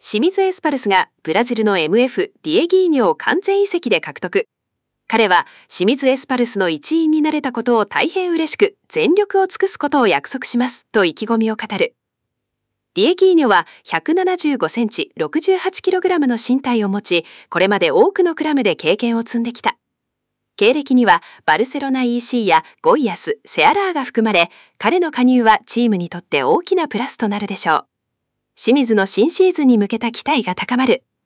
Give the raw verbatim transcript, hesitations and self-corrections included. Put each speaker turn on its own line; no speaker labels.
清水エスパルスがブラジルの エムエフ ディエギーニョを完全移籍で獲得。彼は清水エスパルスの一員になれたことを大変嬉しく、全力を尽くすことを約束しますと意気込みを語る。ディエギーニョはひゃくななじゅうごセンチ、ろくじゅうはちキログラムの身体を持ち、これまで多くのクラブで経験を積んできた。経歴にはバルセロナ イーシー やゴイアス、セアラーが含まれ、彼の加入はチームにとって大きなプラスとなるでしょう。清水の新シーズンに向けた期待が高まる。